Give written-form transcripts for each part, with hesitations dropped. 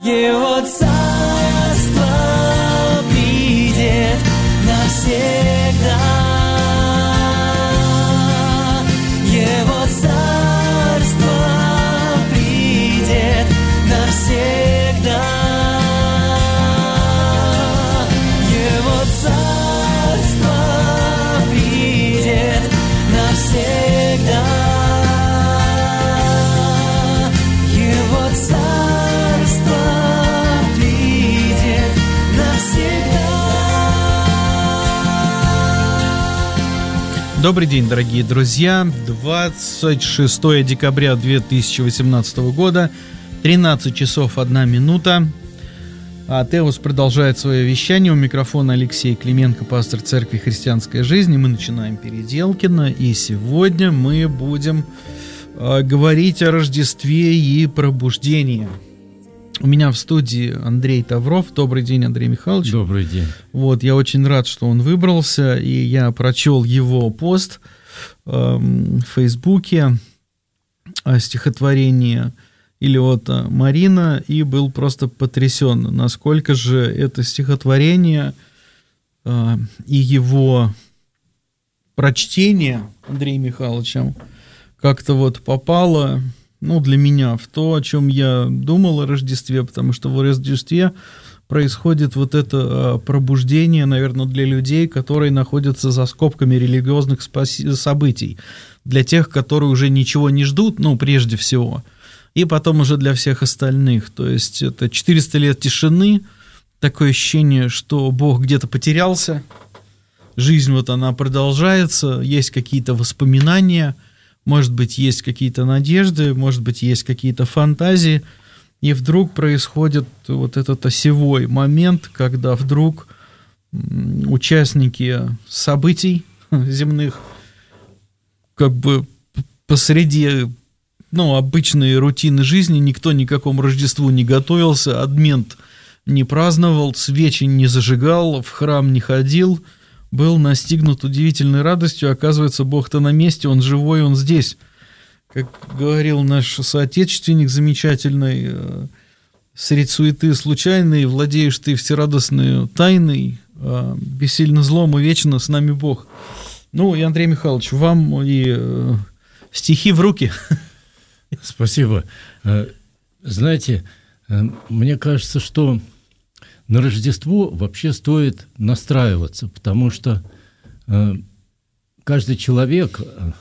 Его царство придет навсегда. Его царство придет навсегда. Его царство придет навсегда. Его царство придет навсегда. Добрый день, дорогие друзья. 26 декабря 2018 года, 13 часов 1 минута. Теос продолжает свое вещание. У микрофона Алексей Клименко, пастор Церкви Христианская Жизнь. И мы начинаем Переделкино. И сегодня мы будем говорить о Рождестве и пробуждении. У меня в студии Андрей Тавров. Добрый день, Андрей Михайлович. Добрый день. Вот, я очень рад, что он выбрался, и я прочел его пост в Фейсбуке о стихотворении Илиота Марина и был просто потрясен, насколько же это стихотворение и его прочтение Андреем Михайловичем как-то вот попало, для меня в то, о чем я думал о Рождестве, потому что в Рождестве происходит вот это пробуждение, наверное, для людей, которые находятся за скобками религиозных событий, для тех, которые уже ничего не ждут, прежде всего, и потом уже для всех остальных. То есть это 400 лет тишины, такое ощущение, что Бог где-то потерялся, жизнь вот она продолжается, есть какие-то воспоминания, может быть, есть какие-то надежды, может быть, есть какие-то фантазии, и вдруг происходит вот этот осевой момент, когда вдруг участники событий земных как бы посреди обычной рутины жизни, никто ни к какому Рождеству не готовился, адвент не праздновал, свечи не зажигал, в храм не ходил, был настигнут удивительной радостью. Оказывается, Бог-то на месте, Он живой, Он здесь. Как говорил наш соотечественник замечательный, средь суеты случайной владеешь ты всерадостной тайной, бессильно злому вечно с нами Бог. И Андрей Михайлович, вам и стихи в руки. Спасибо. Знаете, мне кажется, что на Рождество вообще стоит настраиваться, потому что каждый человек,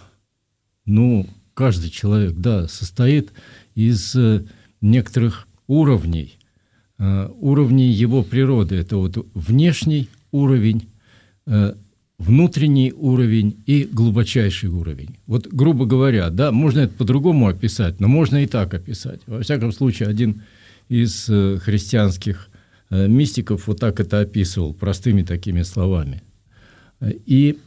состоит из некоторых уровней его природы. Это вот внешний уровень, внутренний уровень и глубочайший уровень. Вот, грубо говоря, можно это по-другому описать, но можно и так описать. Во всяком случае, один из христианских мистиков вот так это описывал, простыми такими словами. И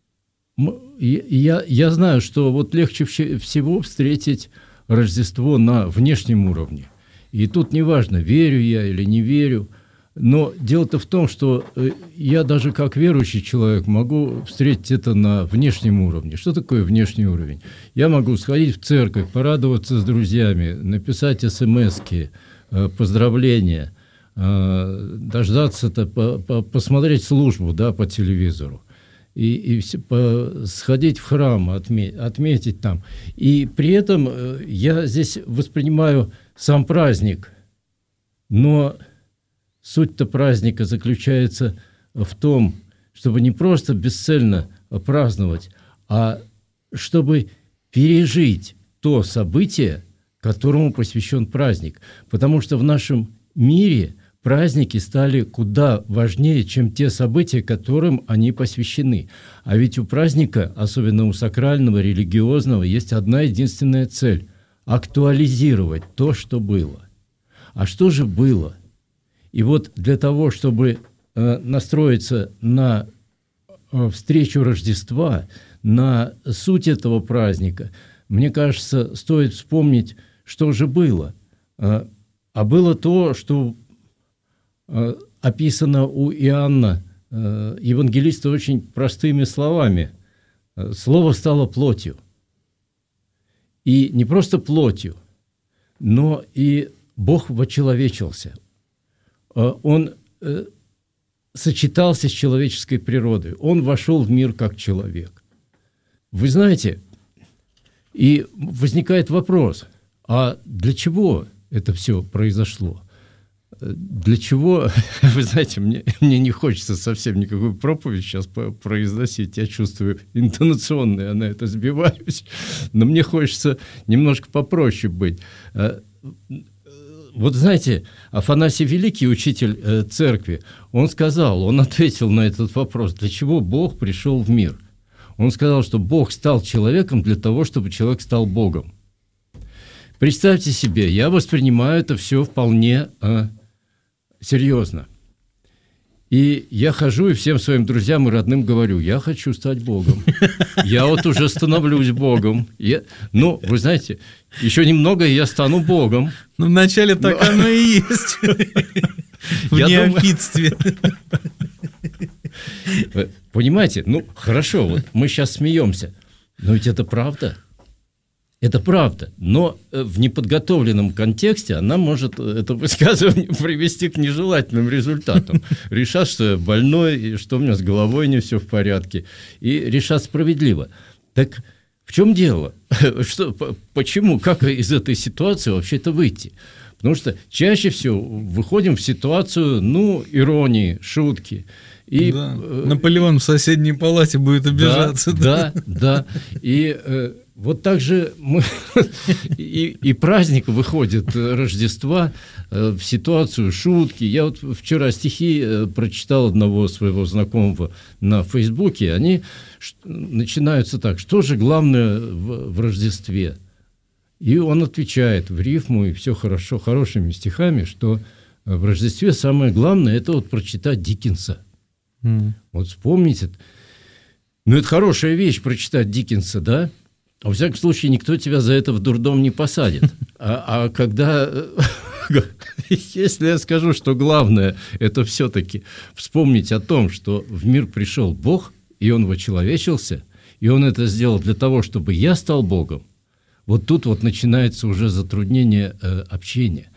я знаю, что вот легче всего встретить Рождество на внешнем уровне. И тут неважно, верю я или не верю, но дело-то в том, что я даже как верующий человек могу встретить это на внешнем уровне. Что такое внешний уровень? Я могу сходить в церковь, порадоваться с друзьями, написать смс-ки, поздравления, дождаться-то, посмотреть службу по телевизору. И сходить в храм, отметить там. И при этом я здесь воспринимаю сам праздник. Но суть-то праздника заключается в том, чтобы не просто бесцельно праздновать, а чтобы пережить то событие, которому посвящен праздник. Потому что в нашем мире праздники стали куда важнее, чем те события, которым они посвящены. А ведь у праздника, особенно у сакрального, религиозного, есть одна единственная цель – актуализировать то, что было. А что же было? И вот для того, чтобы настроиться на встречу Рождества, на суть этого праздника, мне кажется, стоит вспомнить, что же было. А было то, что описано у Иоанна, евангелиста, очень простыми словами. Слово стало плотью. И не просто плотью, но и Бог вочеловечился. Он сочетался с человеческой природой. Он вошел в мир как человек. Вы знаете, и возникает вопрос, а для чего это все произошло? Для чего, вы знаете, мне не хочется совсем никакую проповедь сейчас произносить, я чувствую интонационно, я на это сбиваюсь, но мне хочется немножко попроще быть. Вот знаете, Афанасий Великий, учитель церкви, он ответил на этот вопрос, для чего Бог пришел в мир. Он сказал, что Бог стал человеком для того, чтобы человек стал Богом. Представьте себе, я воспринимаю это все вполне серьезно. И я хожу и всем своим друзьям и родным говорю, я хочу стать Богом. Я вот уже становлюсь Богом. Вы знаете, еще немного, и я стану Богом. Ну, вначале так оно и есть. В неофитстве. Понимаете? Хорошо, вот мы сейчас смеемся, но ведь это правда. Это правда, но в неподготовленном контексте она может, это высказывание, привести к нежелательным результатам. Решат, что я больной, и что у меня с головой не все в порядке, и решат справедливо. Так в чем дело? Почему? Как из этой ситуации вообще-то выйти? Потому что чаще всего выходим в ситуацию, иронии, шутки. И, Наполеон в соседней палате будет обижаться. Да. И вот так же и праздник выходит Рождества в ситуацию шутки. Я вот вчера стихи прочитал одного своего знакомого на Фейсбуке. Они начинаются так: что же главное в Рождестве? И он отвечает в рифму, и все хорошо, хорошими стихами, что в Рождестве самое главное – это вот прочитать Диккенса. Вот вспомните. Это хорошая вещь прочитать Диккенса, да? Во всяком случае, никто тебя за это в дурдом не посадит. А когда... Если я скажу, что главное – это все-таки вспомнить о том, что в мир пришел Бог, и Он вочеловечился, и Он это сделал для того, чтобы я стал Богом, вот тут вот начинается уже затруднение общения,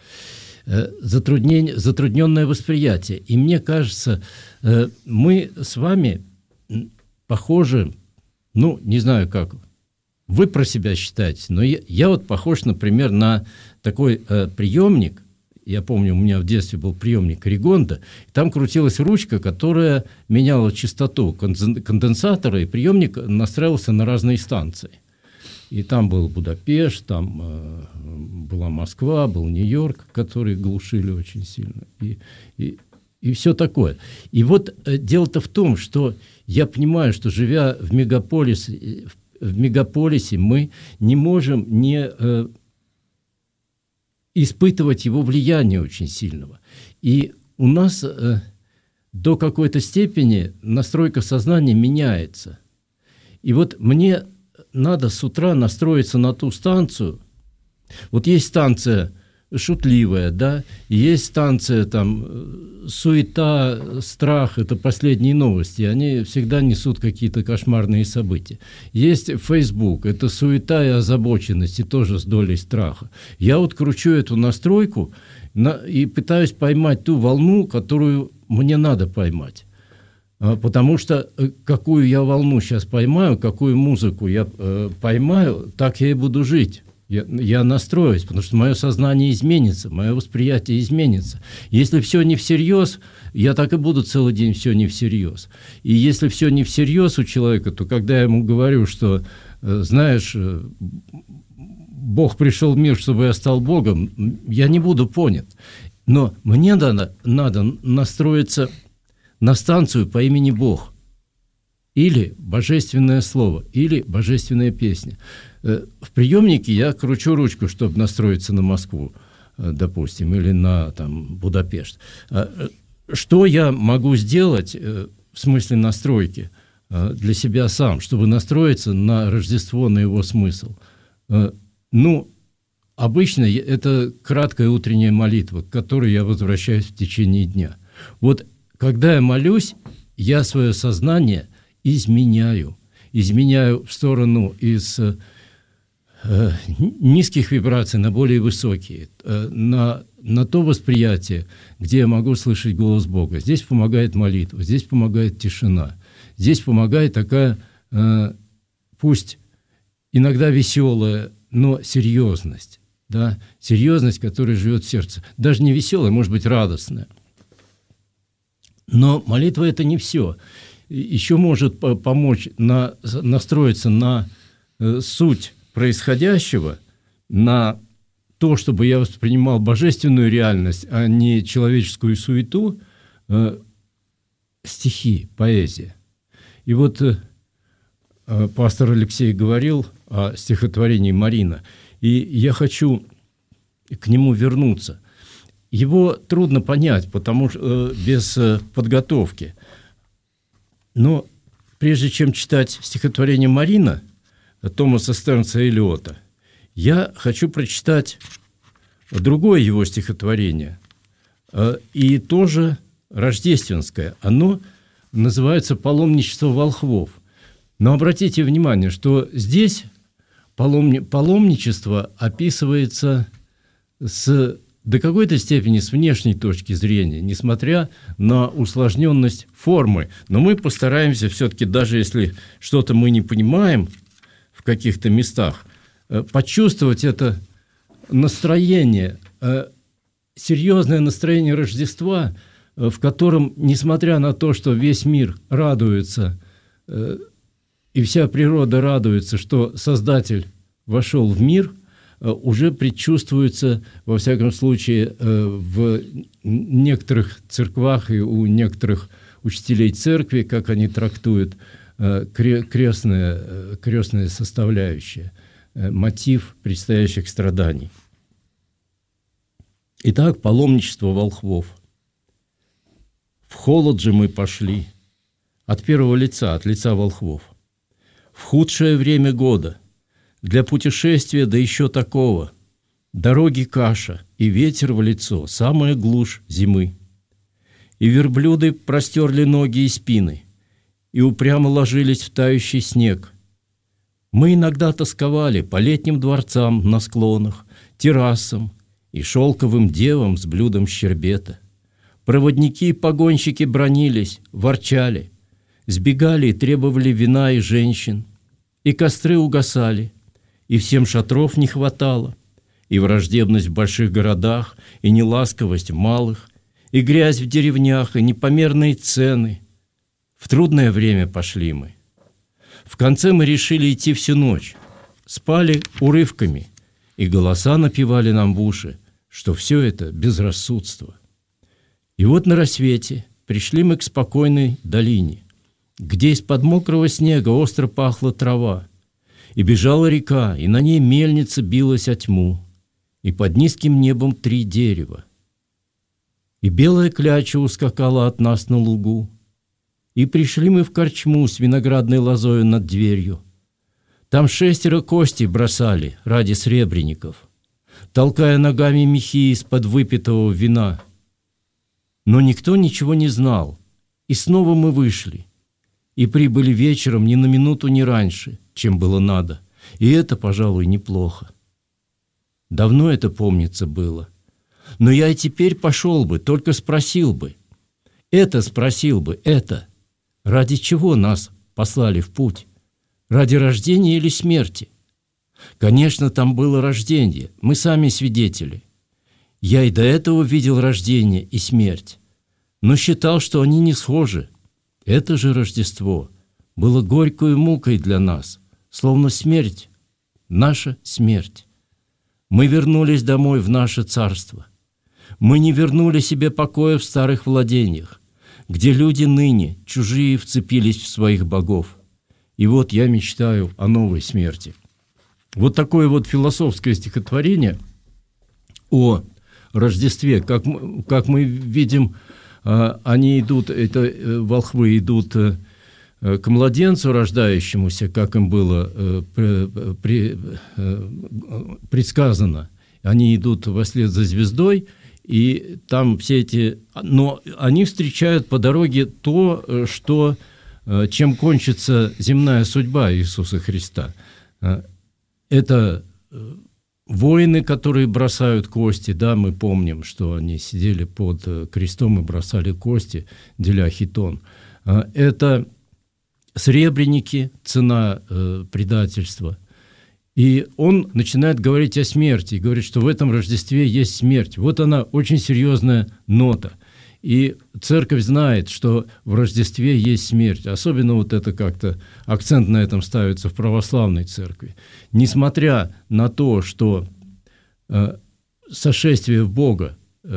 затрудненное восприятие. И мне кажется, мы с вами похожи, не знаю как, вы про себя считаете, но я вот похож, например, на такой приемник. Я помню, у меня в детстве был приемник Ригонда, и там крутилась ручка, которая меняла частоту конденсатора, и приемник настраивался на разные станции. И там был Будапешт, там была Москва, был Нью-Йорк, которые глушили очень сильно, и все такое. И вот дело-то в том, что я понимаю, что, живя в мегаполисе мы не можем не испытывать его влияние очень сильного. И у нас до какой-то степени настройка сознания меняется. И вот мне надо с утра настроиться на ту станцию. Вот есть станция шутливая, да, есть станция там суета, страх, это последние новости, они всегда несут какие-то кошмарные события. Есть Facebook, это суета и озабоченность, и тоже с долей страха. Я вот кручу эту настройку и пытаюсь поймать ту волну, которую мне надо поймать. Потому что какую я волну сейчас поймаю, какую музыку я поймаю, так я и буду жить. Я настроюсь, потому что мое сознание изменится, мое восприятие изменится. Если все не всерьез, я так и буду целый день все не всерьез. И если все не всерьез у человека, то когда я ему говорю, что, знаешь, Бог пришел в мир, чтобы я стал Богом, я не буду понят. Но мне надо настроиться на станцию по имени Бог. Или божественное слово, или божественная песня. В приемнике я кручу ручку, чтобы настроиться на Москву, допустим, или на Будапешт. Что я могу сделать в смысле настройки для себя сам, чтобы настроиться на Рождество, на его смысл? Обычно это краткая утренняя молитва, к которой я возвращаюсь в течение дня. Вот когда я молюсь, я свое сознание изменяю в сторону из низких вибраций на более высокие, на на то восприятие, где я могу слышать голос Бога. Здесь помогает молитва, здесь помогает тишина, здесь помогает такая, пусть иногда веселая, но серьезность, да, серьезность, которая живет в сердце. Даже не веселая, может быть, радостная. Но молитва – это не все. Еще может помочь настроиться на суть происходящего, на то, чтобы я воспринимал божественную реальность, а не человеческую суету, стихи, поэзия. И вот пастор Алексей говорил о стихотворении «Марина», и я хочу к нему вернуться. Его трудно понять, потому что без подготовки. Но прежде чем читать стихотворение «Марина» Томаса Стернса Элиота, я хочу прочитать другое его стихотворение, и тоже рождественское. Оно называется «Паломничество волхвов». Но обратите внимание, что здесь паломничество описывается до какой-то степени с внешней точки зрения, несмотря на усложненность формы. Но мы постараемся все-таки, даже если что-то мы не понимаем в каких-то местах, почувствовать это настроение, серьезное настроение Рождества, в котором, несмотря на то, что весь мир радуется, и вся природа радуется, что Создатель вошел в мир, уже предчувствуется, во всяком случае, в некоторых церквах и у некоторых учителей церкви, как они трактуют крестная составляющая, мотив предстоящих страданий. Итак, паломничество волхвов. В холод же мы пошли от первого лица, от лица волхвов. В худшее время года, для путешествия, да еще такого, дороги каша и ветер в лицо, самая глушь зимы. И верблюды простерли ноги и спины, и упрямо ложились в тающий снег. Мы иногда тосковали по летним дворцам на склонах, террасам и шелковым девам с блюдом щербета. Проводники и погонщики бранились, ворчали, сбегали и требовали вина и женщин, и костры угасали, и всем шатров не хватало, и враждебность в больших городах, и неласковость в малых, и грязь в деревнях, и непомерные цены. В трудное время пошли мы. В конце мы решили идти всю ночь, спали урывками, и голоса напевали нам в уши, что все это безрассудство. И вот на рассвете пришли мы к спокойной долине, где из-под мокрого снега остро пахла трава, и бежала река, и на ней мельница билась о тьму, и под низким небом 3 дерева. И белая кляча ускакала от нас на лугу, и пришли мы в корчму с виноградной лозою над дверью. Там 6 кости бросали ради сребреников, толкая ногами мехи из-под выпитого вина. Но никто ничего не знал, и снова мы вышли, и прибыли вечером ни на минуту не раньше, чем было надо, и это, пожалуй, неплохо. Давно это, помнится, было. Но я и теперь пошел бы, только спросил бы. Ради чего нас послали в путь? Ради рождения или смерти? Конечно, там было рождение, мы сами свидетели. Я и до этого видел рождение и смерть, но считал, что они не схожи. Это же Рождество было горькой мукой для нас, словно смерть, наша смерть. Мы вернулись домой в наше царство. Мы не вернули себе покоя в старых владениях, где люди ныне, чужие, вцепились в своих богов. И вот я мечтаю о новой смерти. Вот такое вот философское стихотворение о Рождестве. Как мы видим, они идут, это волхвы идут к младенцу рождающемуся, как им было предсказано. Они идут вслед за звездой, и там все эти... Но они встречают по дороге то, что, чем кончится земная судьба Иисуса Христа. Это воины, которые бросают кости, да, мы помним, что они сидели под крестом и бросали кости, деля хитон. Это сребреники, цена предательства. И он начинает говорить о смерти, и говорит, что в этом Рождестве есть смерть. Вот она, очень серьезная нота. И церковь знает, что в Рождестве есть смерть. Особенно вот это как-то акцент на этом ставится в православной церкви. Несмотря на то, что сошествие Бога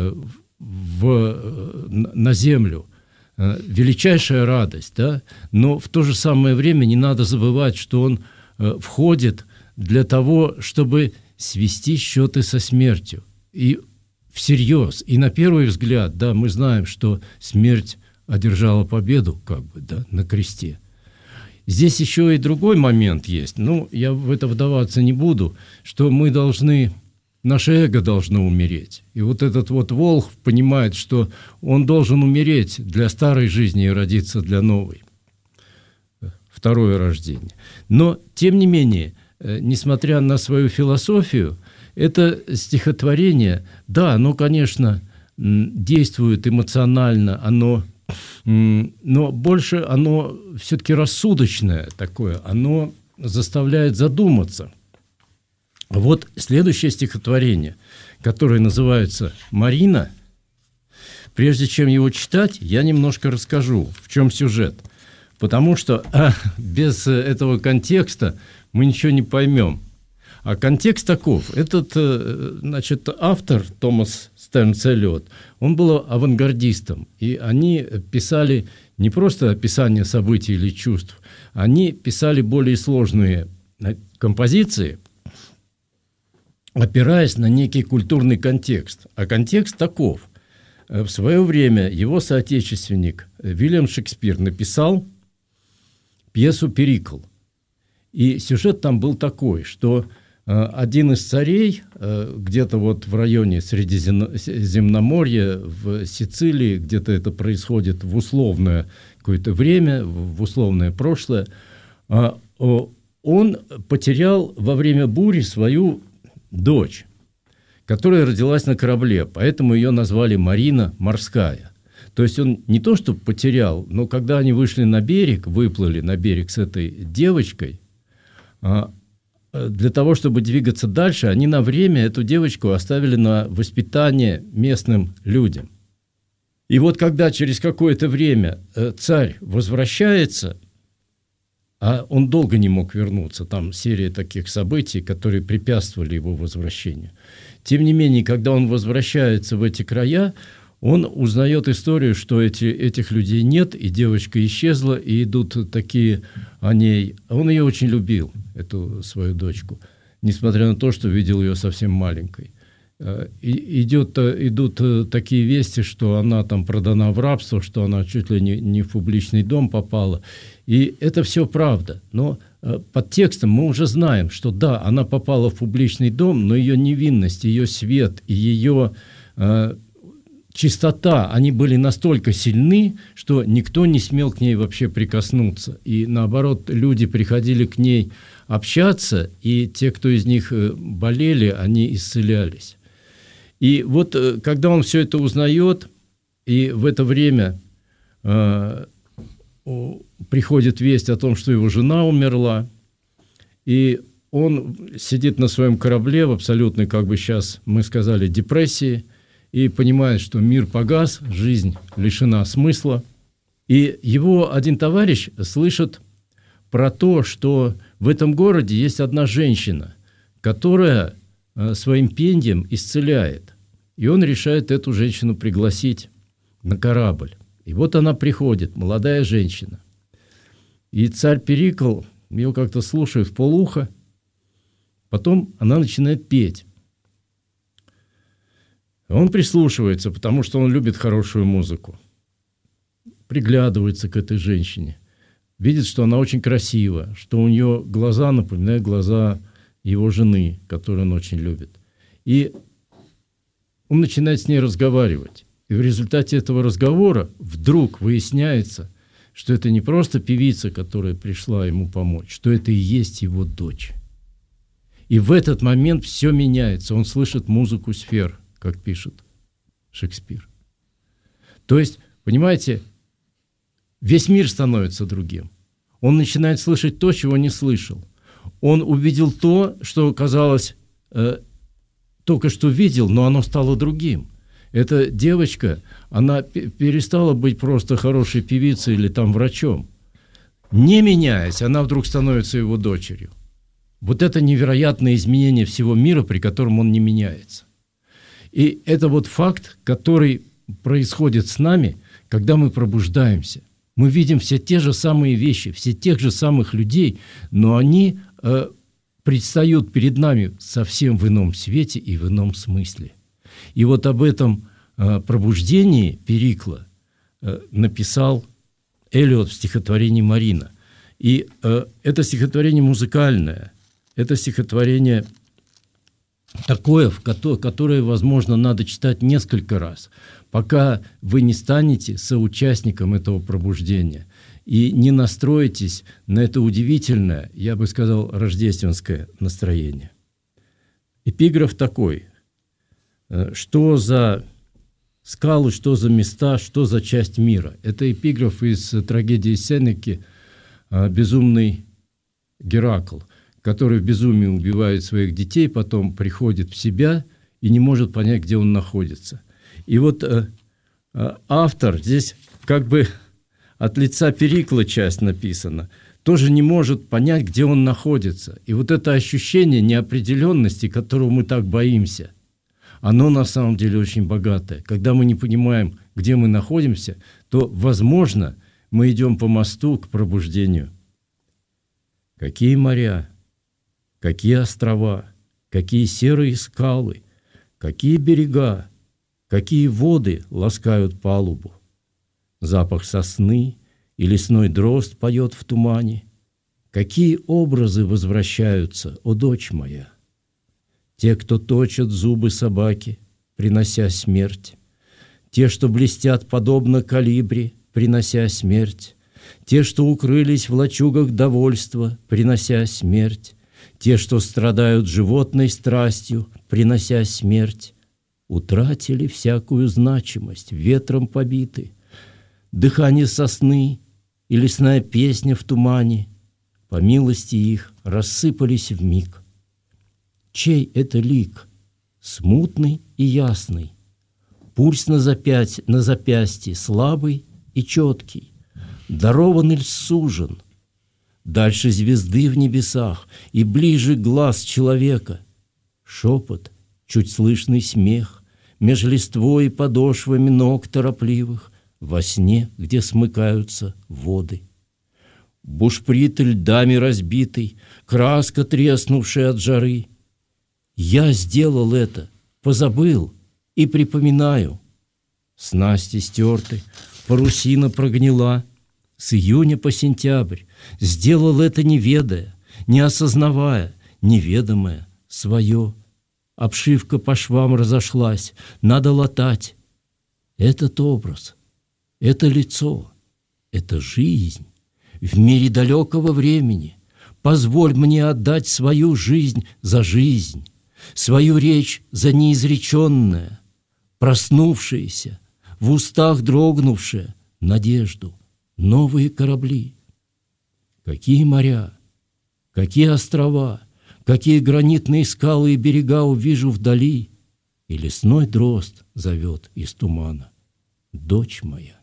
на землю величайшая радость, да, но в то же самое время не надо забывать, что он входит для того, чтобы свести счеты со смертью. И всерьез. И на первый взгляд, да, мы знаем, что смерть одержала победу, как бы, да, на кресте. Здесь еще и другой момент есть. Ну, я в это вдаваться не буду, что мы должны, наше эго должно умереть. И вот этот вот Волхв понимает, что он должен умереть для старой жизни и родиться для новой. Второе рождение. Но, тем не менее, несмотря на свою философию, это стихотворение, да, оно, конечно, действует эмоционально, но больше оно все-таки рассудочное такое, оно заставляет задуматься. Вот следующее стихотворение, которое называется «Марина». Прежде чем его читать, я немножко расскажу, в чем сюжет. Потому что без этого контекста мы ничего не поймем. А контекст таков. Этот, значит, автор Томас Стернс Эллиот, он был авангардистом. И они писали не просто описание событий или чувств, они писали более сложные композиции, опираясь на некий культурный контекст. А контекст таков. В свое время его соотечественник Вильям Шекспир написал пьесу «Перикл». И сюжет там был такой, что один из царей где-то вот в районе Средиземноморья, в Сицилии, где-то это происходит в условное какое-то время, в условное прошлое, он потерял во время бури свою дочь, которая родилась на корабле, поэтому ее назвали Марина Морская. То есть он не то что потерял, но когда они вышли на берег, выплыли на берег с этой девочкой, для того, чтобы двигаться дальше, они на время эту девочку оставили на воспитание местным людям. И вот когда через какое-то время царь возвращается, а он долго не мог вернуться, там серия таких событий, которые препятствовали его возвращению. Тем не менее, когда он возвращается в эти края, он узнает историю, что этих людей нет, и девочка исчезла, и идут такие о ней. Он ее очень любил, эту свою дочку, несмотря на то, что видел ее совсем маленькой. Идут такие вести, что она там продана в рабство, что она чуть ли не в публичный дом попала. И это все правда. Но под текстом мы уже знаем, что да, она попала в публичный дом, но ее невинность, ее свет и ее чистота, они были настолько сильны, что никто не смел к ней вообще прикоснуться. И наоборот, люди приходили к ней общаться, и те, кто из них болели, они исцелялись. И вот когда он все это узнает, и в это время приходит весть о том, что его жена умерла, и он сидит на своем корабле в абсолютной, как бы сейчас мы сказали, депрессии, и понимает, что мир погас, жизнь лишена смысла. И его один товарищ слышит про то, что в этом городе есть одна женщина, которая своим пением исцеляет. И он решает эту женщину пригласить на корабль. И вот она приходит, молодая женщина. И царь Перикл ее как-то слушает вполуха. Потом она начинает петь. Он прислушивается, потому что он любит хорошую музыку. Приглядывается к этой женщине. Видит, что она очень красива, что у нее глаза напоминают глаза его жены, которую он очень любит. И он начинает с ней разговаривать. И в результате этого разговора вдруг выясняется, что это не просто певица, которая пришла ему помочь, что это и есть его дочь. И в этот момент все меняется. Он слышит музыку сфер, как пишет Шекспир. То есть, понимаете, весь мир становится другим. Он начинает слышать то, чего не слышал. Он увидел то, что казалось, только что видел, но оно стало другим. Эта девочка, она перестала быть просто хорошей певицей или там врачом. Не меняясь, она вдруг становится его дочерью. Вот это невероятное изменение всего мира, при котором он не меняется. И это вот факт, который происходит с нами, когда мы пробуждаемся. Мы видим все те же самые вещи, все тех же самых людей, но они предстают перед нами совсем в ином свете и в ином смысле. И вот об этом пробуждении Перикла написал Элиот в стихотворении «Марина». И это стихотворение музыкальное, это стихотворение такое, которое, возможно, надо читать несколько раз, пока вы не станете соучастником этого пробуждения и не настроитесь на это удивительное, я бы сказал, рождественское настроение. Эпиграф такой: что за скалы, что за места, что за часть мира. Это эпиграф из трагедии Сенеки «Безумный Геракл», который в безумии убивает своих детей, потом приходит в себя и не может понять, где он находится. И вот автор, здесь как бы от лица Перикла часть написана, тоже не может понять, где он находится. И вот это ощущение неопределенности, которого мы так боимся, оно на самом деле очень богатое. Когда мы не понимаем, где мы находимся, то, возможно, мы идем по мосту к пробуждению. Какие моря, какие острова, какие серые скалы, какие берега, какие воды ласкают палубу. Запах сосны и лесной дрозд поет в тумане. Какие образы возвращаются, о дочь моя! Те, кто точат зубы собаки, принося смерть. Те, что блестят подобно калибри, принося смерть. Те, что укрылись в лачугах довольства, принося смерть. Те, что страдают животной страстью, принося смерть. Утратили всякую значимость, ветром побиты. Дыхание сосны и лесная песня в тумане, по милости их, рассыпались вмиг. Чей это лик, смутный и ясный, пульс на запястье слабый и четкий, дарован иль сужен, дальше звезды в небесах и ближе глаз человека, шепот, чуть слышный смех, меж листвой и подошвами ног торопливых, во сне, где смыкаются воды. Бушприт льдами разбитый, краска, треснувшая от жары. Я сделал это, позабыл и припоминаю. Снасти стерты, парусина прогнила. С июня по сентябрь сделал это, не ведая, не осознавая, неведомое свое. Обшивка по швам разошлась, надо латать. Этот образ, это лицо, это жизнь в мире далекого времени. Позволь мне отдать свою жизнь за жизнь, свою речь за неизреченное, проснувшееся, в устах дрогнувшее надежду, новые корабли. Какие моря, какие острова, какие гранитные скалы и берега увижу вдали, и лесной дрозд зовет из тумана: дочь моя.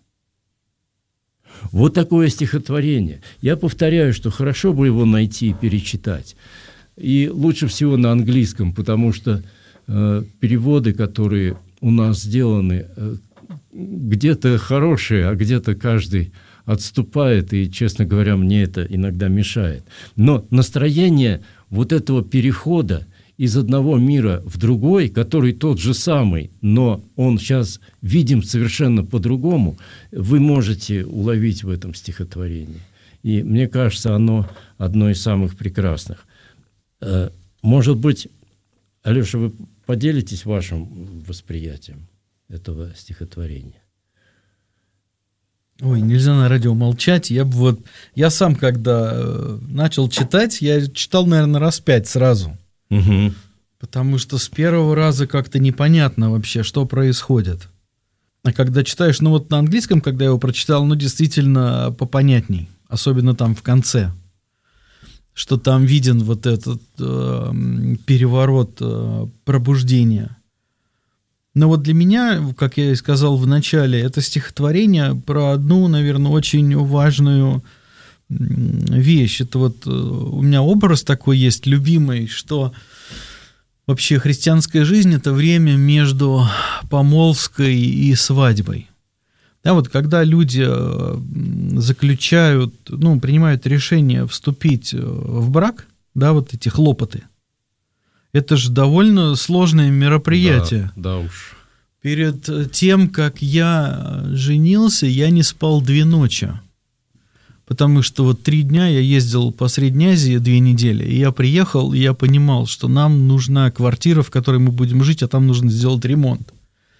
Вот такое стихотворение. Я повторяю, что хорошо бы его найти и перечитать. И лучше всего на английском, потому что переводы, которые у нас сделаны, где-то хорошие, а где-то каждый отступает, и, честно говоря, мне это иногда мешает. Но настроение вот этого перехода из одного мира в другой, который тот же самый, но он сейчас видим совершенно по-другому, вы можете уловить в этом стихотворении. И мне кажется, оно одно из самых прекрасных. Может быть, Алеша, вы поделитесь вашим восприятием этого стихотворения? Ой, нельзя на радио молчать. Я сам, когда начал читать, я читал, наверное, раз 5 сразу. Угу. Потому что с первого раза как-то непонятно вообще, что происходит. А когда читаешь, ну вот на английском, когда я его прочитал, ну действительно попонятней. Особенно там в конце. Что там виден вот этот переворот пробуждения. Но вот для меня, как я и сказал в начале, это стихотворение про одну, наверное, очень важную вещь. Это вот у меня образ такой есть, любимый, что вообще христианская жизнь – это время между помолвкой и свадьбой. Да, вот когда люди заключают, ну, принимают решение вступить в брак, да, вот эти хлопоты, это же довольно сложное мероприятие. Да, да уж. Перед тем, как я женился, я не спал 2 ночи. Потому что вот 3 дня я ездил по Средней Азии 2 недели, и я приехал, и я понимал, что нам нужна квартира, в которой мы будем жить, а там нужно сделать ремонт.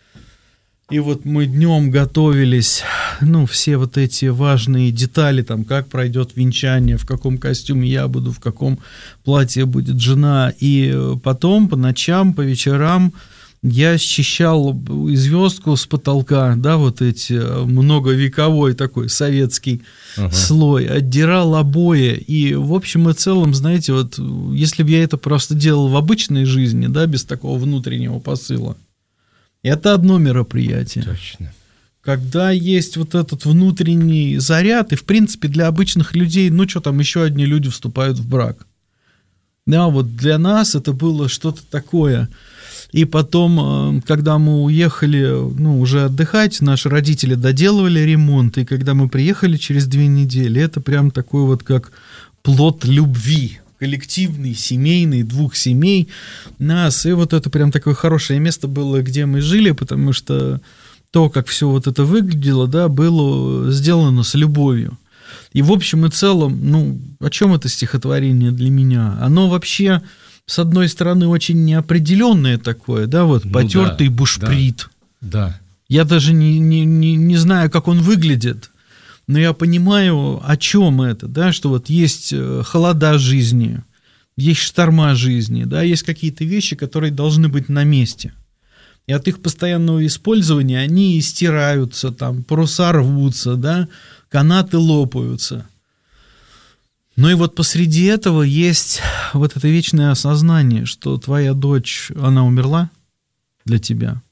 И вот мы днем готовились, ну, все вот эти важные детали, там, как пройдет венчание, в каком костюме я буду, в каком платье будет жена. И потом по ночам, по вечерам я счищал звездку с потолка, да, вот эти многовековой такой советский слой, отдирал обои. И в общем и целом, знаете, вот если бы я это просто делал в обычной жизни, да, без такого внутреннего посыла, это одно мероприятие. Точно. Когда есть вот этот внутренний заряд, и, в принципе, для обычных людей, ну, что там, еще одни люди вступают в брак. Да, вот для нас это было что-то такое. И потом, когда мы уехали, ну, уже отдыхать, наши родители доделывали ремонт, и когда мы приехали через 2 недели, это прям такой вот как плод любви. Коллективный, семейный, 2 семей, нас, и вот это прям такое хорошее место было, где мы жили, потому что то, как все вот это выглядело, да, было сделано с любовью. И в общем и целом, ну, о чем это стихотворение для меня? Оно вообще, с одной стороны, очень неопределенное такое, да, вот, ну, потертый да, бушприт. Да. Я даже не знаю, как он выглядит. Но я понимаю, о чем это, да, что вот есть холода жизни, есть шторма жизни, да, есть какие-то вещи, которые должны быть на месте. И от их постоянного использования они стираются, там, паруса рвутся, да, канаты лопаются. Ну и вот посреди этого есть вот это вечное осознание, что твоя дочь, она умерла для тебя.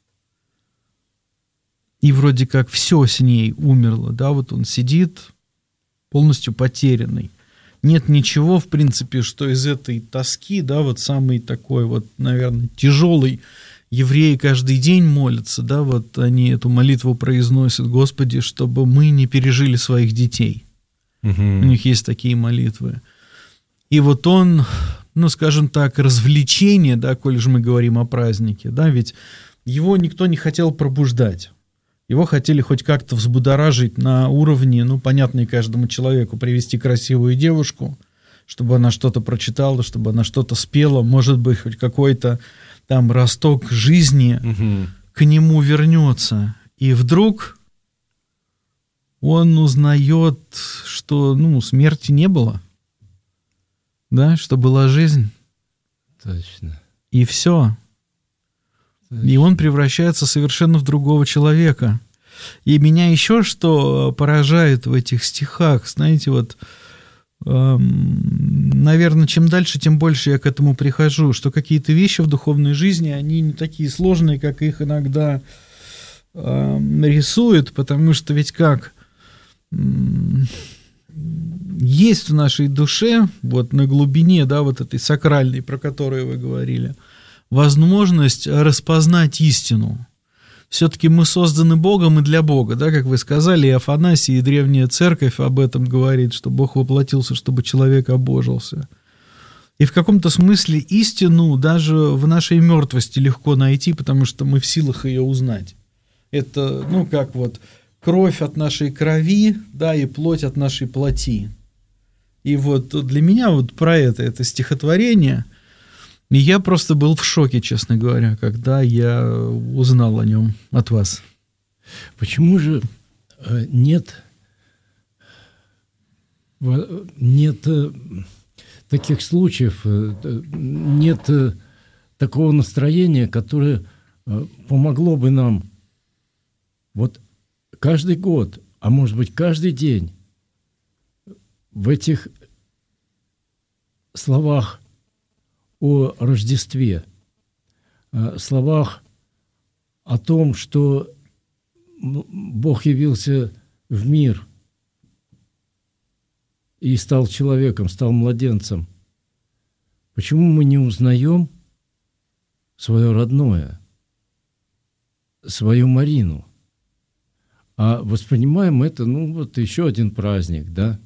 И вроде как все с ней умерло, да, вот он сидит полностью потерянный. Нет ничего, в принципе, что из этой тоски, да, вот самый такой вот, наверное, тяжелый евреи каждый день молятся, да, вот они эту молитву произносят: Господи, чтобы мы не пережили своих детей. У них есть такие молитвы. И вот он, ну, скажем так, развлечение, да, коль же мы говорим о празднике, да, ведь его никто не хотел пробуждать. Его хотели хоть как-то взбудоражить на уровне, ну, понятный каждому человеку, привести красивую девушку, чтобы она что-то прочитала, чтобы она что-то спела, может быть, хоть какой-то там росток жизни к нему вернется. И вдруг он узнает, что, ну, смерти не было, да, что была жизнь. Точно. И все. И он превращается совершенно в другого человека. И меня еще что поражает в этих стихах, знаете, вот, наверное, чем дальше, тем больше я к этому прихожу, что какие-то вещи в духовной жизни, они не такие сложные, как их иногда рисуют, потому что ведь как есть в нашей душе, вот на глубине, да, вот этой сакральной, про которую вы говорили, возможность распознать истину. Все-таки мы созданы Богом и для Бога, да, как вы сказали, и Афанасий, и Древняя Церковь об этом говорит, что Бог воплотился, чтобы человек обожился. И в каком-то смысле истину даже в нашей мертвости легко найти, потому что мы в силах ее узнать. Это, ну, как вот кровь от нашей крови, да, и плоть от нашей плоти. И вот для меня вот про это стихотворение. И я просто был в шоке, честно говоря, когда я узнал о нем от вас. Почему же нет таких случаев, нет такого настроения, которое помогло бы нам вот каждый год, а может быть каждый день в этих словах о Рождестве, словах о том, что Бог явился в мир и стал человеком, стал младенцем. Почему мы не узнаем свое родное, свою Марину, а воспринимаем это, вот еще один праздник, да?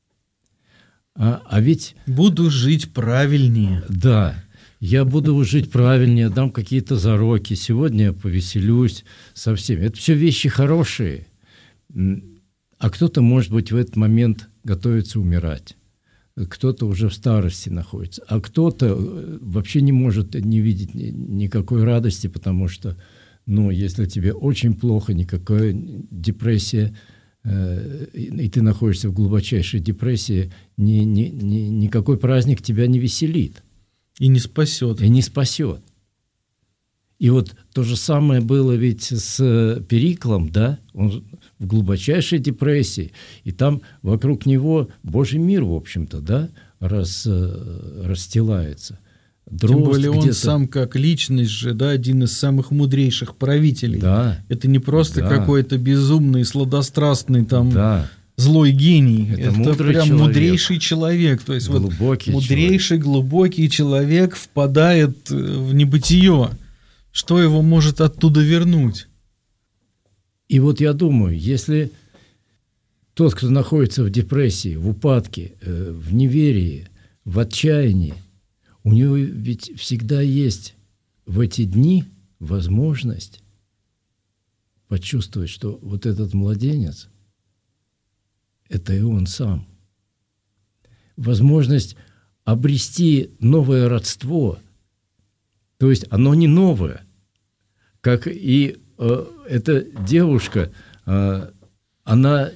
А ведь... Буду жить правильнее. Да, я буду жить правильнее, дам какие-то зароки, сегодня я повеселюсь со всеми. Это все вещи хорошие. А кто-то, может быть, в этот момент готовится умирать. Кто-то уже в старости находится. А кто-то вообще не может не видеть никакой радости, потому что, если тебе очень плохо, никакая депрессия, и ты находишься в глубочайшей депрессии, никакой праздник тебя не веселит. И не спасет. И не спасет. И вот то же самое было ведь с Периклом, да? Он в глубочайшей депрессии. И там вокруг него Божий мир, в общем-то, да, расстилается. Дрозд. Тем более он сам как личность же, да, один из самых мудрейших правителей. Да. Это не просто какой-то безумный, сладострастный там злой гений. Это прям человек. Мудрейший человек. То есть глубокий мудрейший, глубокий человек впадает в небытие. Что его может оттуда вернуть? И вот я думаю, если тот, кто находится в депрессии, в упадке, в неверии, в отчаянии, у него ведь всегда есть в эти дни возможность почувствовать, что вот этот младенец – это и он сам. Возможность обрести новое родство, то есть оно не новое, как и эта девушка, она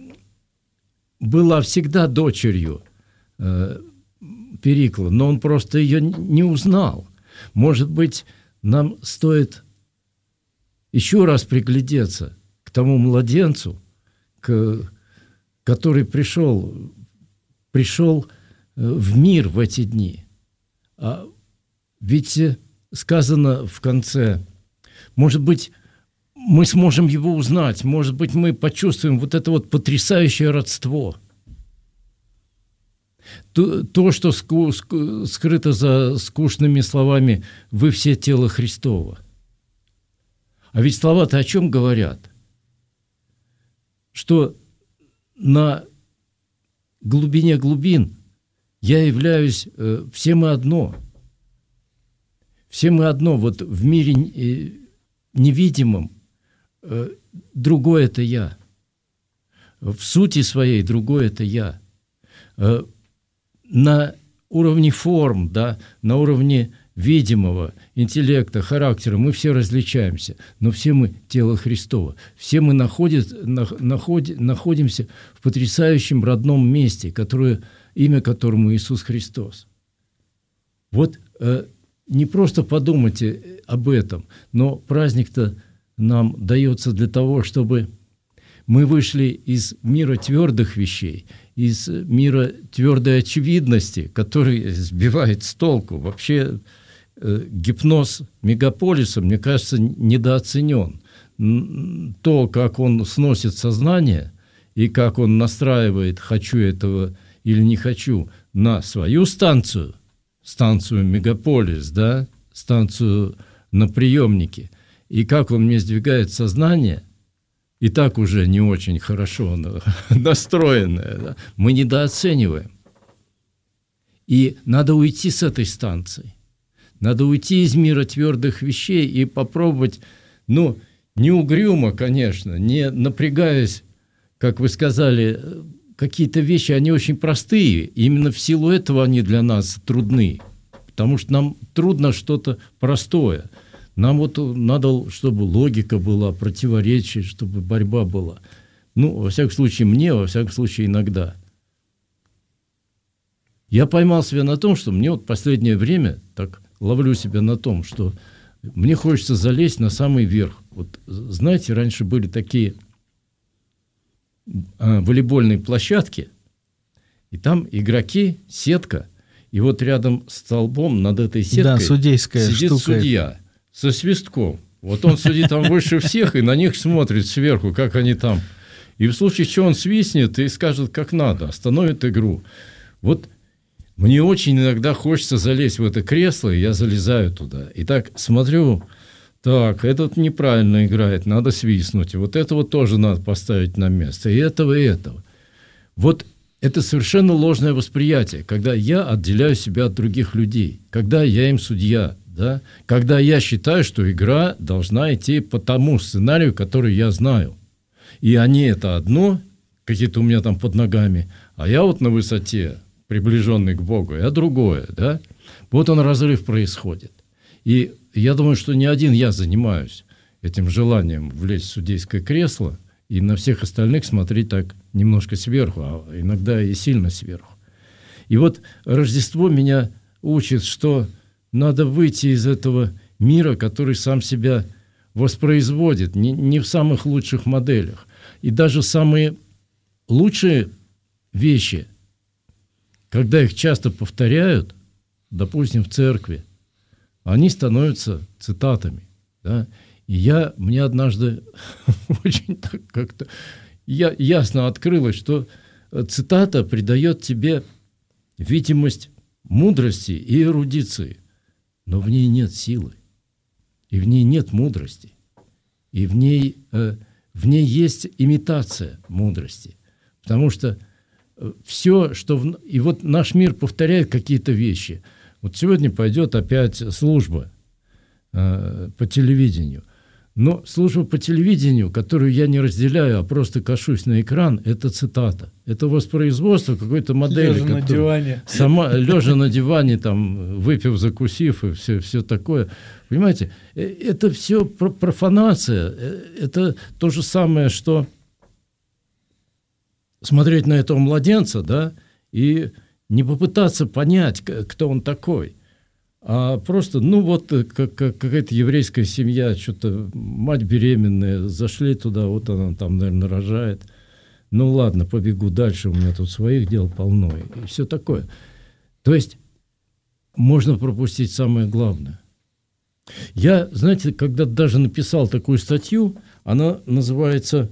была всегда дочерью Перикла, но он просто ее не узнал. Может быть, нам стоит еще раз приглядеться к тому младенцу, который пришел в мир в эти дни. Ведь сказано в конце, может быть, мы сможем его узнать, может быть, мы почувствуем вот это вот потрясающее родство. То, что скрыто за скучными словами «вы все тело Христово». А ведь слова-то о чем говорят? Что на глубине глубин я являюсь, все мы одно. Все мы одно. Вот в мире невидимом другой – это я. В сути своей другой – это я. На уровне форм, да, на уровне видимого интеллекта, характера мы все различаемся, но все мы тело Христово. Все мы находимся в потрясающем родном месте, имя которому Иисус Христос. Вот не просто подумайте об этом, но праздник-то нам дается для того, чтобы мы вышли из мира твердых вещей, из мира твердой очевидности, который сбивает с толку. Вообще гипноз мегаполиса, мне кажется, недооценен. То, как он сносит сознание и как он настраивает «хочу этого или не хочу» на свою станцию мегаполис, да, станцию на приемнике, и как он мне сдвигает сознание, и так уже не очень хорошо настроенное, да, мы недооцениваем. И надо уйти с этой станции. Надо уйти из мира твердых вещей и попробовать, не угрюмо, конечно, не напрягаясь, как вы сказали, какие-то вещи, они очень простые. И именно в силу этого они для нас трудны. Потому что нам трудно что-то простое. Нам вот надо, чтобы логика была, противоречие, чтобы борьба была. Во всяком случае, иногда. Я поймал себя на том, что мне вот последнее время, так ловлю себя на том, что мне хочется залезть на самый верх. Вот знаете, раньше были такие волейбольные площадки, и там игроки, сетка, и вот рядом с столбом над этой сеткой сидит судья со свистком. Вот он сидит там выше всех и на них смотрит сверху, как они там. И в случае чего он свистнет и скажет, как надо, остановит игру. Вот мне очень иногда хочется залезть в это кресло, и я залезаю туда. И так смотрю, так, этот неправильно играет, надо свистнуть. И вот этого тоже надо поставить на место. И этого, и этого. Вот это совершенно ложное восприятие, когда я отделяю себя от других людей, когда я им судья, да? Когда я считаю, что игра должна идти по тому сценарию, который я знаю. И они это одно, какие-то у меня там под ногами, а я вот на высоте, приближенный к Богу, а другое, да? Вот он разрыв происходит. И я думаю, что не один я занимаюсь этим желанием влезть в судейское кресло и на всех остальных смотреть так немножко сверху, а иногда и сильно сверху. И вот Рождество меня учит, что надо выйти из этого мира, который сам себя воспроизводит, не в самых лучших моделях. И даже самые лучшие вещи, когда их часто повторяют, допустим, в церкви, они становятся цитатами. Да? И мне однажды очень так как-то ясно открылось, что цитата придает тебе видимость мудрости и эрудиции, но в ней нет силы, и в ней нет мудрости, и в ней есть имитация мудрости, потому что все, что... И вот наш мир повторяет какие-то вещи. Вот сегодня пойдет опять служба по телевидению. Но служба по телевидению, которую я не разделяю, а просто кашусь на экран, это цитата. Это воспроизводство какой-то модели. Лежа на диване. Лежа на диване, там, выпив, закусив, и все такое. Понимаете, это все профанация. Это то же самое, что смотреть на этого младенца, да, и не попытаться понять, кто он такой. А просто, какая-то еврейская семья, что-то мать беременная, зашли туда, вот она там, наверное, рожает. Ну ладно, побегу дальше, у меня тут своих дел полно, и все такое. То есть можно пропустить самое главное. Я, знаете, когда даже написал такую статью, она называется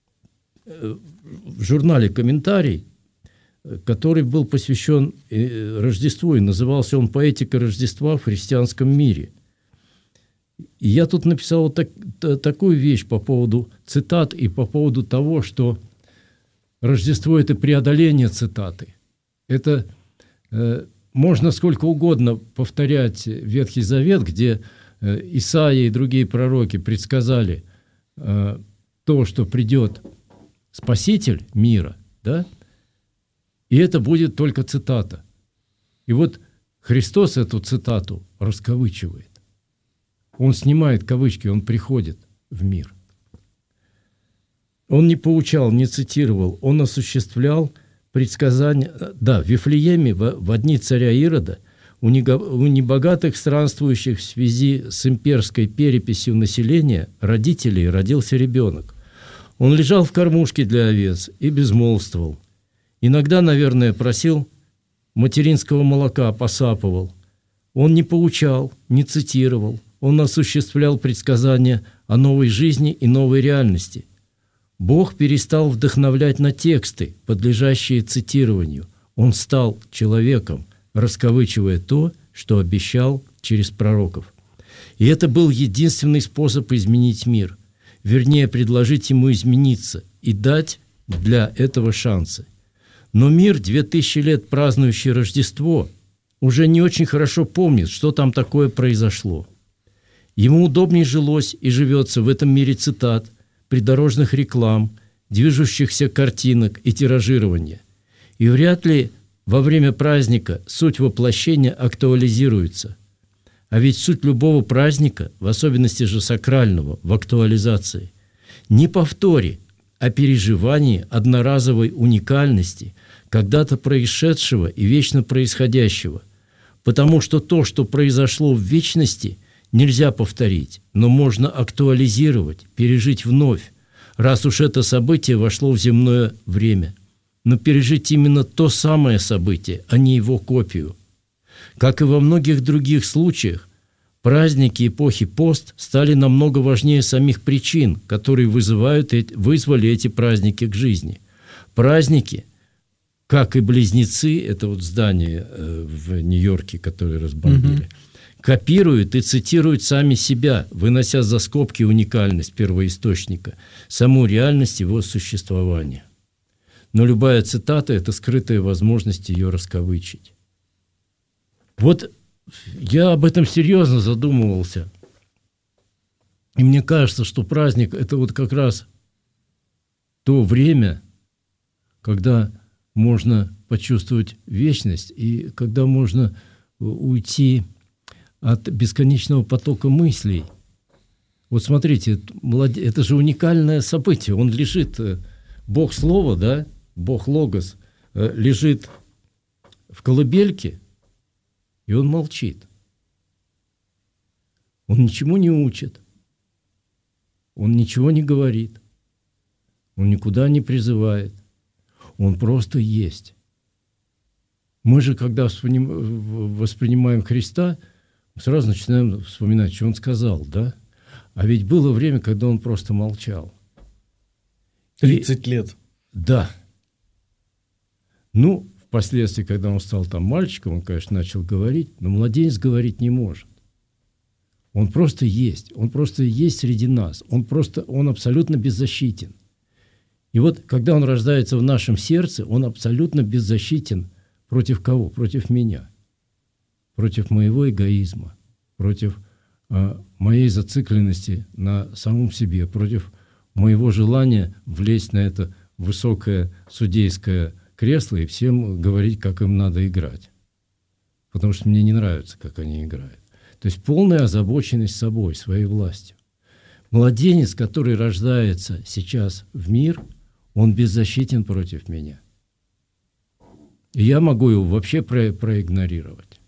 в журнале «Комментарий», который был посвящен Рождеству, и назывался он «Поэтика Рождества в христианском мире». И я тут написал такую вещь по поводу цитат и по поводу того, что Рождество – это преодоление цитаты. Это можно сколько угодно повторять Ветхий Завет, где Исаия и другие пророки предсказали то, что придет Спаситель мира, да? И это будет только цитата. И вот Христос эту цитату раскавычивает. Он снимает кавычки, он приходит в мир. Он не поучал, не цитировал, он осуществлял предсказания. Да, в Вифлееме во дни царя Ирода у небогатых странствующих в связи с имперской переписью населения родителей родился ребенок. Он лежал в кормушке для овец и безмолвствовал. Иногда, наверное, просил материнского молока, посапывал. Он не поучал, не цитировал. Он осуществлял предсказания о новой жизни и новой реальности. Бог перестал вдохновлять на тексты, подлежащие цитированию. Он стал человеком, раскавычивая то, что обещал через пророков. И это был единственный способ изменить мир. Вернее, предложить ему измениться и дать для этого шансы. Но мир, 2000 лет празднующий Рождество, уже не очень хорошо помнит, что там такое произошло. Ему удобнее жилось и живется в этом мире цитат, придорожных реклам, движущихся картинок и тиражирования. И вряд ли во время праздника суть воплощения актуализируется. А ведь суть любого праздника, в особенности же сакрального, в актуализации. Не повтори, о переживании одноразовой уникальности когда-то происшедшего и вечно происходящего, потому что то, что произошло в вечности, нельзя повторить, но можно актуализировать, пережить вновь, раз уж это событие вошло в земное время. Но пережить именно то самое событие, а не его копию. Как и во многих других случаях, праздники эпохи пост стали намного важнее самих причин, которые вызвали эти праздники к жизни. Праздники, как и близнецы, это вот здание в Нью-Йорке, которое разбомбили, копируют и цитируют сами себя, вынося за скобки уникальность первоисточника, саму реальность его существования. Но любая цитата – это скрытая возможность ее раскавычить. Вот я об этом серьезно задумывался. И мне кажется, что праздник – это вот как раз то время, когда можно почувствовать вечность и когда можно уйти от бесконечного потока мыслей. Вот смотрите, это же уникальное событие. Он лежит, Бог Слова, да, Бог Логос, лежит в колыбельке, и он молчит. Он ничего не учит. Он ничего не говорит. Он никуда не призывает. Он просто есть. Мы же, когда воспринимаем Христа, сразу начинаем вспоминать, что Он сказал, да? А ведь было время, когда Он просто молчал. 30 лет. Да. Ну, впоследствии, когда он стал там мальчиком, он, конечно, начал говорить, но младенец говорить не может. Он просто есть. Он просто есть среди нас. Он абсолютно беззащитен. И вот, когда он рождается в нашем сердце, он абсолютно беззащитен против кого? Против меня. Против моего эгоизма. Против моей зацикленности на самом себе. Против моего желания влезть на это высокое судейское кресло и всем говорить, как им надо играть. Потому что мне не нравится, как они играют. То есть полная озабоченность собой, своей властью. Младенец, который рождается сейчас в мир, он беззащитен против меня. И я могу его вообще проигнорировать.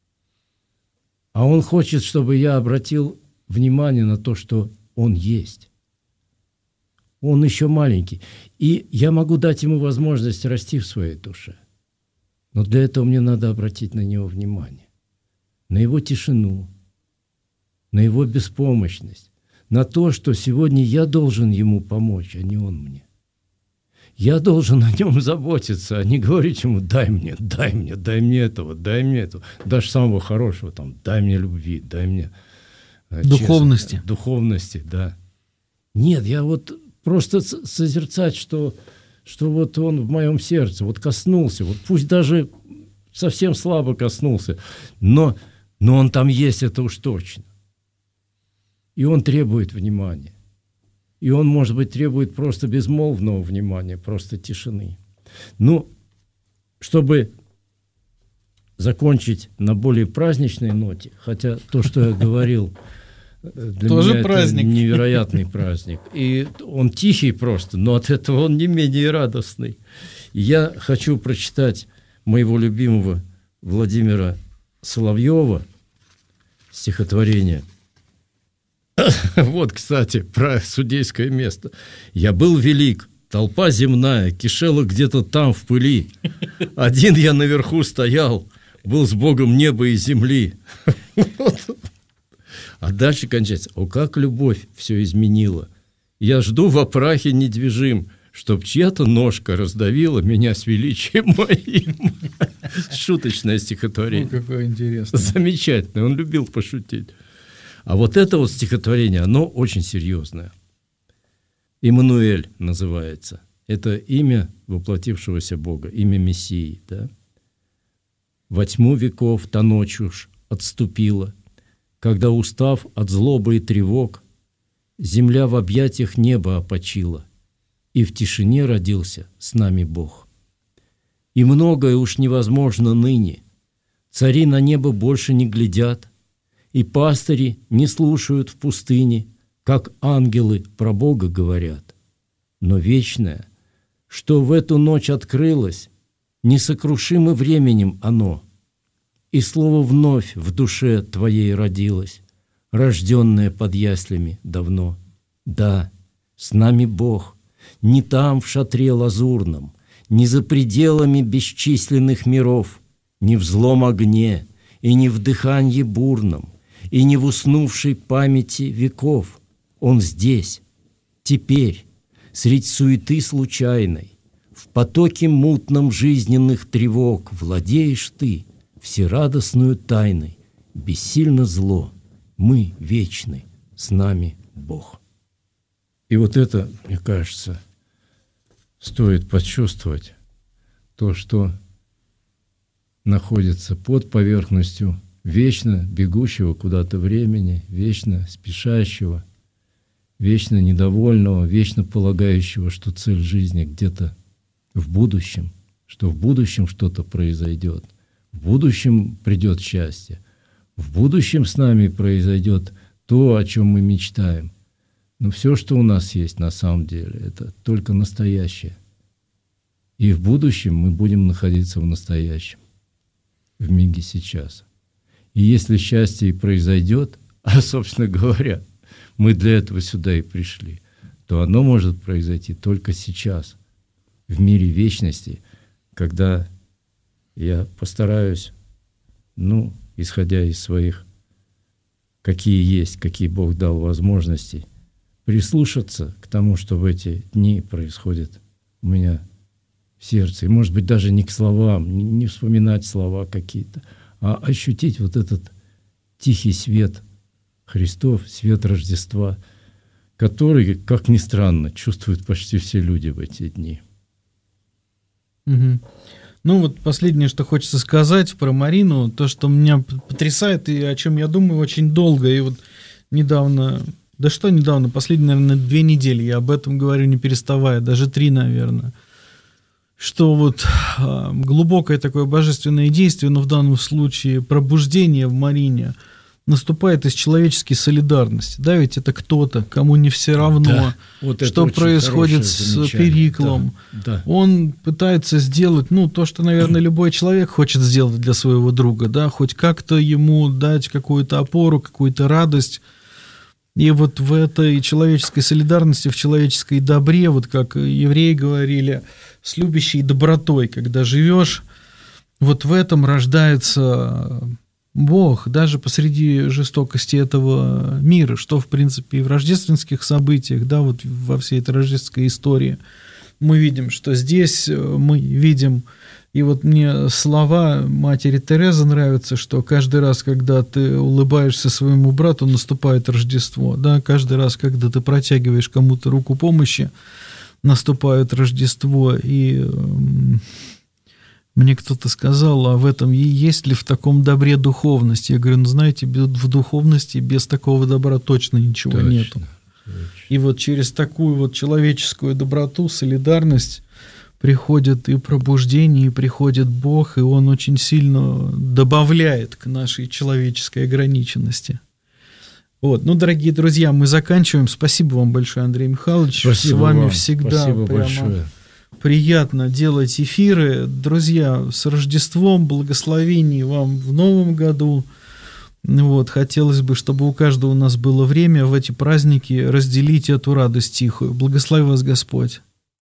А он хочет, чтобы я обратил внимание на то, что он есть. Он еще маленький. И я могу дать ему возможность расти в своей душе. Но для этого мне надо обратить на него внимание. На его тишину, на его беспомощность, на то, что сегодня я должен ему помочь, а не он мне. Я должен о нем заботиться, а не говорить ему: дай мне этого, дай мне этого. Даже самого хорошего, там, дай мне любви, дай мне духовности. Духовности, да. Нет, я вот просто созерцать, что вот он в моем сердце, вот коснулся, вот пусть даже совсем слабо коснулся, но он там есть, это уж точно. И он требует внимания. И он, может быть, требует просто безмолвного внимания, просто тишины. Ну, чтобы закончить на более праздничной ноте, хотя то, что я говорил, для тоже меня праздник. Это невероятный праздник. И он тихий просто, но от этого он не менее радостный. И я хочу прочитать моего любимого Владимира Соловьева стихотворение. Вот, кстати, про судейское место. «Я был велик, толпа земная кишела где-то там в пыли. Один я наверху стоял, был с Богом неба и земли». А дальше кончается: «О, как любовь все изменила! Я жду во прахе недвижим, чтоб чья-то ножка раздавила меня с величием моим». Шуточное стихотворение. Ну, какое интересное. Замечательное, он любил пошутить. А вот это вот стихотворение, оно очень серьезное. Иммануэль называется. Это имя воплотившегося Бога, имя Мессии. Да? «Во тьму веков та ночь уж отступила, когда, устав от злобы и тревог, земля в объятиях неба опочила, и в тишине родился с нами Бог. И многое уж невозможно ныне, цари на небо больше не глядят, и пастыри не слушают в пустыне, как ангелы про Бога говорят. но вечное, что в эту ночь открылось, несокрушимо временем оно, и слово вновь в душе твоей родилось, рожденное под яслями давно. Да, с нами Бог, не там в шатре лазурном, не за пределами бесчисленных миров, не в злом огне и не в дыханье бурном, и не в уснувшей памяти веков. Он здесь, теперь, средь суеты случайной, в потоке мутном жизненных тревог владеешь ты всерадостную тайной. Бессильно зло, мы вечны, с нами Бог. И вот это, мне кажется, стоит почувствовать, то, что находится под поверхностью вечно бегущего куда-то времени, вечно спешащего, вечно недовольного, вечно полагающего, что цель жизни где-то в будущем, что в будущем что-то произойдет, в будущем придет счастье, в будущем с нами произойдет то, о чем мы мечтаем. Но все, что у нас есть на самом деле, это только настоящее. И в будущем мы будем находиться в настоящем, в миге сейчас. И если счастье и произойдет, а, собственно говоря, мы для этого сюда и пришли, то оно может произойти только сейчас, в мире вечности, когда я постараюсь, исходя из своих, какие есть, какие Бог дал возможности, прислушаться к тому, что в эти дни происходит у меня в сердце. И, может быть, даже не к словам, не вспоминать слова какие-то, а ощутить вот этот тихий свет Христов, свет Рождества, который, как ни странно, чувствуют почти все люди в эти дни. Угу. Последнее, что хочется сказать про Марину, то, что меня потрясает и о чем я думаю очень долго. И вот недавно, последние, наверное, 2 недели я об этом говорю, не переставая, даже 3, наверное, что вот глубокое такое божественное действие, но в данном случае пробуждение в Марине, наступает из человеческой солидарности. Да, ведь это кто-то, кому не все равно, да, вот что происходит с Периклом. Да. Он пытается сделать, то, что, наверное, любой человек хочет сделать для своего друга, да, хоть как-то ему дать какую-то опору, какую-то радость. И вот в этой человеческой солидарности, в человеческой добре, вот как евреи говорили, с любящей добротой, когда живешь, вот в этом рождается Бог, даже посреди жестокости этого мира, что, в принципе, и в рождественских событиях, да, вот во всей этой рождественской истории мы видим, что здесь мы видим, и вот мне слова матери Терезы нравятся, что каждый раз, когда ты улыбаешься своему брату, наступает Рождество, да, каждый раз, когда ты протягиваешь кому-то руку помощи, наступает Рождество, и мне кто-то сказал, а в этом есть ли в таком добре духовность? Я говорю, знаете, в духовности без такого добра точно ничего нету. Точно. И вот через такую вот человеческую доброту, солидарность приходит и пробуждение, и приходит Бог, и Он очень сильно добавляет к нашей человеческой ограниченности. Вот. Дорогие друзья, мы заканчиваем. Спасибо вам большое, Андрей Михайлович. Спасибо с вами вам. Всегда Спасибо прямо большое. Приятно делать эфиры. Друзья, с Рождеством, благословений вам в новом году. Вот. Хотелось бы, чтобы у каждого у нас было время в эти праздники разделить эту радость тихую. Благослови вас Господь.